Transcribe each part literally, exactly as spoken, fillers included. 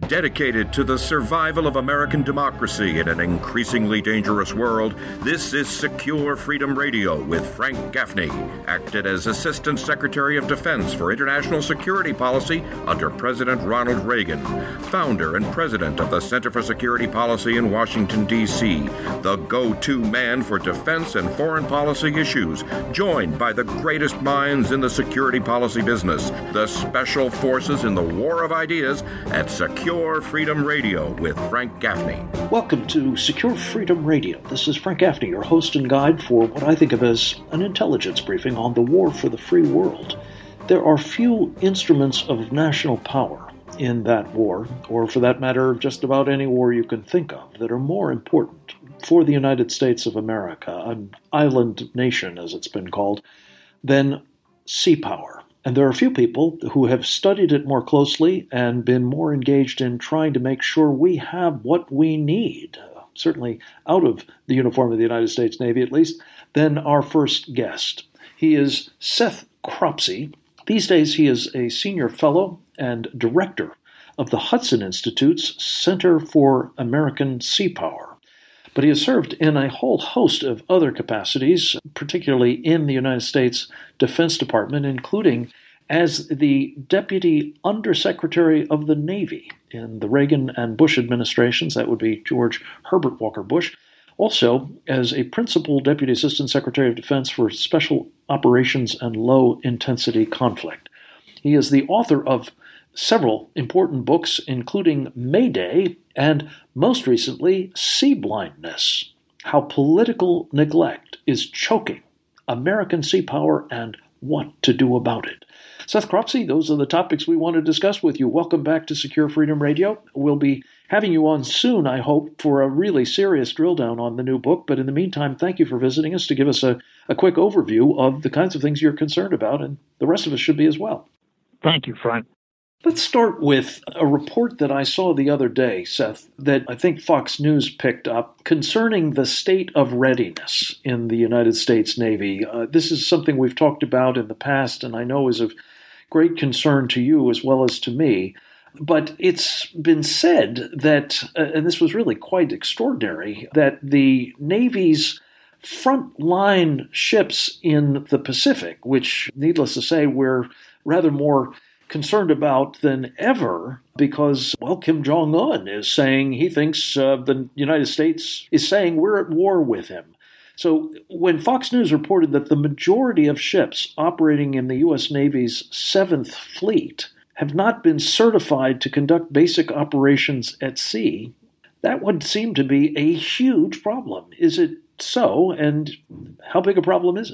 Dedicated to the survival of American democracy in an increasingly dangerous world, this is Secure Freedom Radio with Frank Gaffney, acted as Assistant Secretary of Defense for International Security Policy under President Ronald Reagan, founder and president of the Center for Security Policy in Washington, D C, the go-to man for defense and foreign policy issues, joined by the greatest minds in the security policy business, the special forces in the war of ideas at Secure Freedom Radio with Frank Gaffney. Welcome to Secure Freedom Radio. This is Frank Gaffney, your host and guide for what I think of as an intelligence briefing on the war for the free world. There are few instruments of national power in that war, or for that matter, just about any war you can think of, that are more important for the United States of America, an island nation as it's been called, than sea power. And there are a few people who have studied it more closely and been more engaged in trying to make sure we have what we need, uh, certainly out of the uniform of the United States Navy at least, than our first guest. He is Seth Cropsey. These days he is a senior fellow and director of the Hudson Institute's Center for American Sea Power. But he has served in a whole host of other capacities, particularly in the United States Defense Department, including as the Deputy Undersecretary of the Navy in the Reagan and Bush administrations. That would be George Herbert Walker Bush. Also as a Principal Deputy Assistant Secretary of Defense for Special Operations and Low-Intensity Conflict. He is the author of several important books, including Mayday and, most recently, Sea Blindness, How Political Neglect is Choking American Sea Power and What to Do About It. Seth Cropsey, those are the topics we want to discuss with you. Welcome back to Secure Freedom Radio. We'll be having you on soon, I hope, for a really serious drill down on the new book. But in the meantime, thank you for visiting us to give us a, a quick overview of the kinds of things you're concerned about, and the rest of us should be as well. Thank you, Frank. Let's start with a report that I saw the other day, Seth, that I think Fox News picked up concerning the state of readiness in the United States Navy. Uh, this is something we've talked about in the past, and I know is of great concern to you as well as to me. But it's been said that, uh, and this was really quite extraordinary, that the Navy's frontline ships in the Pacific, which, needless to say, we're rather more concerned about than ever because, well, Kim Jong-un is saying he thinks uh, the United States is saying we're at war with him. So when Fox News reported that the majority of ships operating in the U S Navy's seventh Fleet have not been certified to conduct basic operations at sea, that would seem to be a huge problem. Is it so? And how big a problem is it?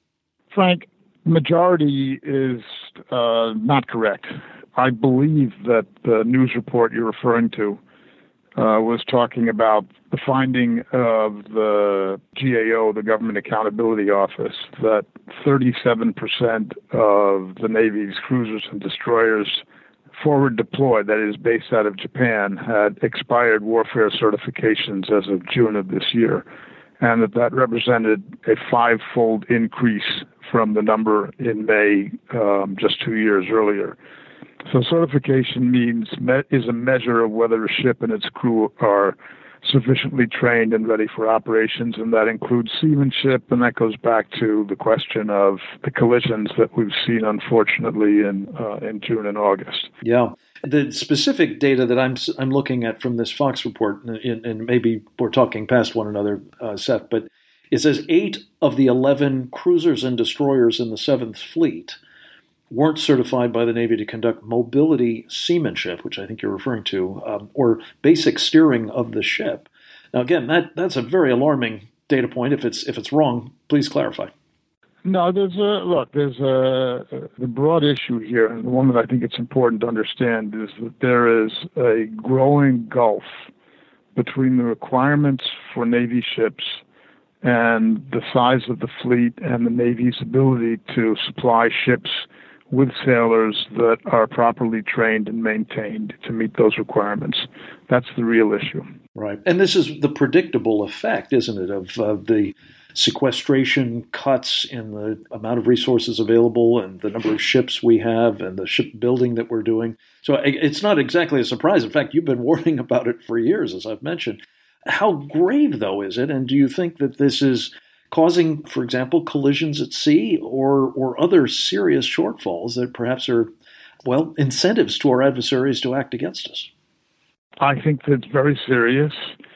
Frank, majority is uh, not correct. I believe that the news report you're referring to uh, was talking about the finding of the G A O, the Government Accountability Office, that thirty-seven percent of the Navy's cruisers and destroyers forward deployed, that is based out of Japan, had expired warfare certifications as of June of this year, and that that represented a five-fold increase from the number in May um, just two years earlier. So certification means me- is a measure of whether a ship and its crew are sufficiently trained and ready for operations, and that includes seamanship, and that goes back to the question of the collisions that we've seen, unfortunately, in uh, in June and August. Yeah. The specific data that I'm I'm looking at from this Fox report, and, and maybe we're talking past one another, uh, Seth, but it says eight of the eleven cruisers and destroyers in the seventh Fleet weren't certified by the Navy to conduct mobility seamanship, which I think you're referring to, um, or basic steering of the ship. Now, again, that that's a very alarming data point. If it's if it's wrong, please clarify. No, there's a look. There's a the broad issue here, and the one that I think it's important to understand is that there is a growing gulf between the requirements for Navy ships and the size of the fleet and the Navy's ability to supply ships with sailors that are properly trained and maintained to meet those requirements. That's the real issue. Right. And this is the predictable effect, isn't it, of uh, the sequestration cuts in the amount of resources available and the number of ships we have and the shipbuilding that we're doing. So it's not exactly a surprise. In fact, you've been warning about it for years, as I've mentioned. How grave, though, is it? And do you think that this is causing, for example, collisions at sea or or other serious shortfalls that perhaps are, well, incentives to our adversaries to act against us? I think that's very serious.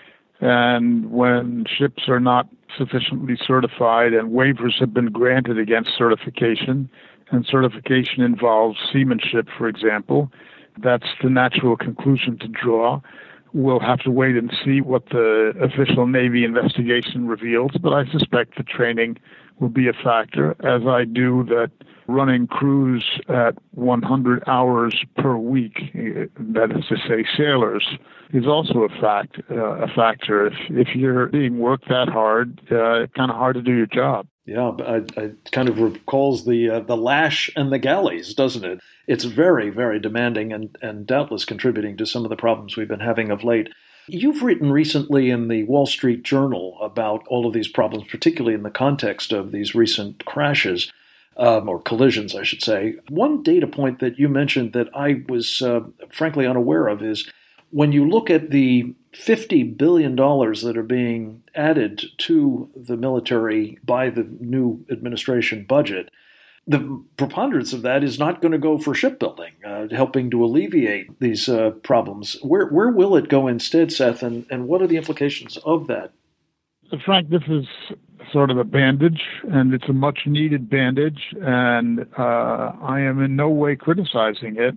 And when ships are not sufficiently certified and waivers have been granted against certification, and certification involves seamanship, for example, that's the natural conclusion to draw. We'll have to wait and see what the official Navy investigation reveals, but I suspect the training will be a factor, as I do that running crews at one hundred hours per week, that is to say sailors, is also a fact, uh, a factor. If, if you're being worked that hard, uh, it's kind of hard to do your job. Yeah, it I, I kind of recalls the uh, the lash and the galleys, doesn't it? It's very, very demanding and, and doubtless contributing to some of the problems we've been having of late. You've written recently in the Wall Street Journal about all of these problems, particularly in the context of these recent crashes, um, or collisions, I should say. One data point that you mentioned that I was uh, frankly unaware of is when you look at the fifty billion dollars that are being added to the military by the new administration budget, the preponderance of that is not going to go for shipbuilding, uh, helping to alleviate these uh, problems. Where where will it go instead, Seth, and, and what are the implications of that? Frank, this is sort of a bandage, and it's a much-needed bandage, and uh, I am in no way criticizing it.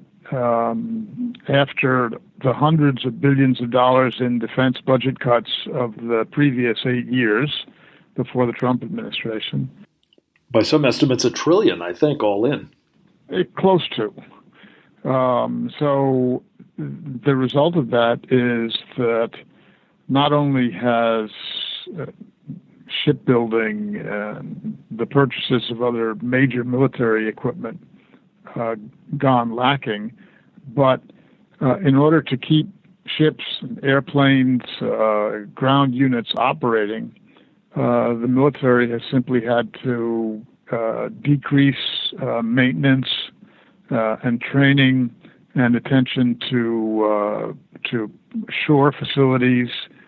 Um, after the hundreds of billions of dollars in defense budget cuts of the previous eight years before the Trump administration. By some estimates, a trillion, I think, all in. It, close to. Um, so the result of that is that not only has uh, shipbuilding and the purchases of other major military equipment Uh, gone lacking, but uh, in order to keep ships, airplanes, uh, ground units operating, uh, the military has simply had to uh, decrease uh, maintenance uh, and training and attention to uh, to shore facilities,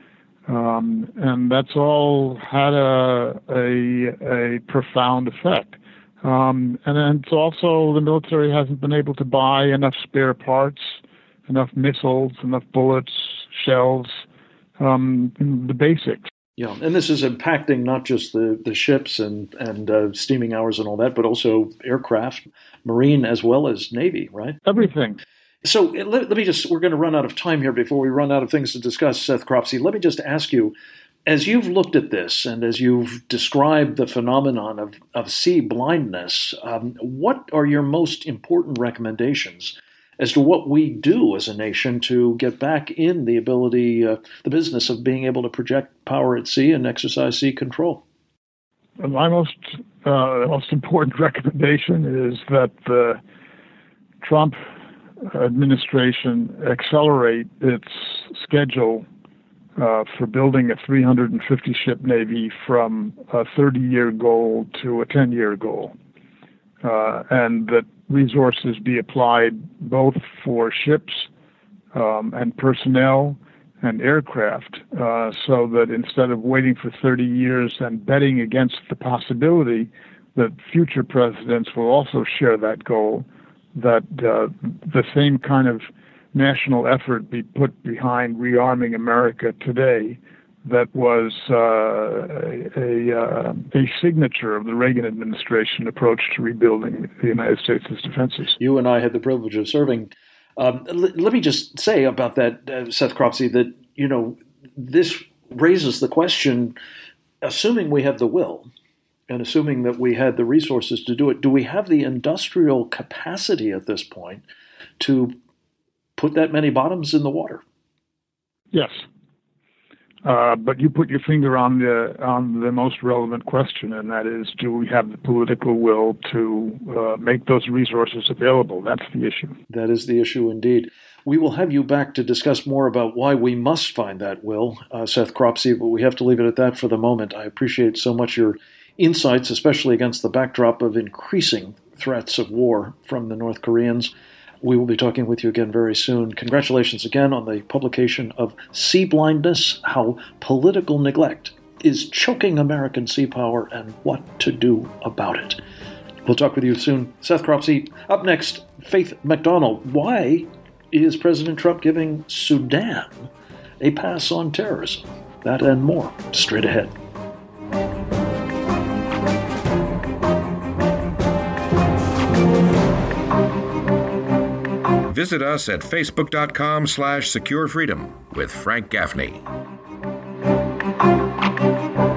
um, and that's all had a a, a profound effect. Um, and then it's also the military hasn't been able to buy enough spare parts, enough missiles, enough bullets, shells, um, the basics. Yeah, and this is impacting not just the, the ships and, and uh, steaming hours and all that, but also aircraft, Marine as well as Navy, right? Everything. So let, let me just, we're going to run out of time here before we run out of things to discuss, Seth Cropsey. Let me just ask you, as you've looked at this and as you've described the phenomenon of, of sea blindness, um, what are your most important recommendations as to what we do as a nation to get back in the ability, uh, the business of being able to project power at sea and exercise sea control? My most, uh, most important recommendation is that the Trump administration accelerate its schedule Uh, for building a three hundred fifty ship Navy from a thirty-year goal to a ten-year goal, uh, and that resources be applied both for ships um, and personnel and aircraft, uh, so that instead of waiting for thirty years and betting against the possibility that future presidents will also share that goal, that uh, the same kind of national effort be put behind rearming America today that was uh, a, uh, a signature of the Reagan administration approach to rebuilding the United States' defenses. You and I had the privilege of serving. Um, l- let me just say about that, uh, Seth Cropsey, that, you know, this raises the question, assuming we have the will and assuming that we had the resources to do it, do we have the industrial capacity at this point to put that many bottoms in the water? Yes. Uh, but you put your finger on the on the most relevant question, and that is, do we have the political will to uh, make those resources available? That's the issue. That is the issue indeed. We will have you back to discuss more about why we must find that will, uh, Seth Cropsey, but we have to leave it at that for the moment. I appreciate so much your insights, especially against the backdrop of increasing threats of war from the North Koreans. We will be talking with you again very soon. Congratulations again on the publication of Sea Blindness, How Political Neglect is Choking American Sea Power and What to Do About It. We'll talk with you soon. Seth Cropsey. Up next, Faith McDonald. Why is President Trump giving Sudan a pass on terrorism? That and more straight ahead. Visit us at facebook.com slash secure freedom with Frank Gaffney.